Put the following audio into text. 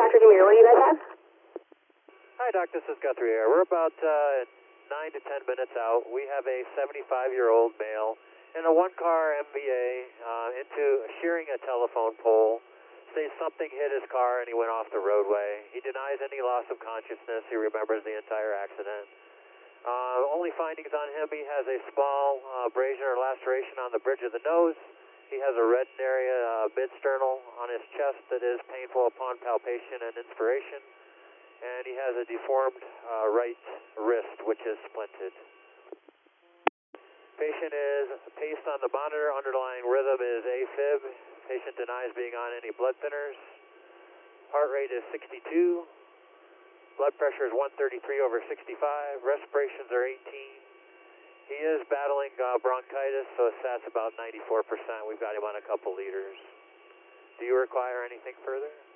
Dr. Demir, what do you guys have? Hi, Doc. This is Guthrie here. We're about 9 to 10 minutes out. We have a 75-year-old male in a one-car MVA into shearing a telephone pole. Says something hit his car and he went off the roadway. He denies any loss of consciousness. He remembers the entire accident. Only findings on him, he has a small abrasion or laceration on the bridge of the nose. He has a reddened area mid-sternal on his chest that is painful upon palpation and inspiration. And he has a deformed right wrist, which is splinted. Patient is paced on the monitor. Underlying rhythm is AFib. Patient denies being on any blood thinners. Heart rate is 62. Blood pressure is 133/65. Respirations are 18. He is battling bronchitis, so his SAT's about 94%. We've got him on a couple liters. Do you require anything further?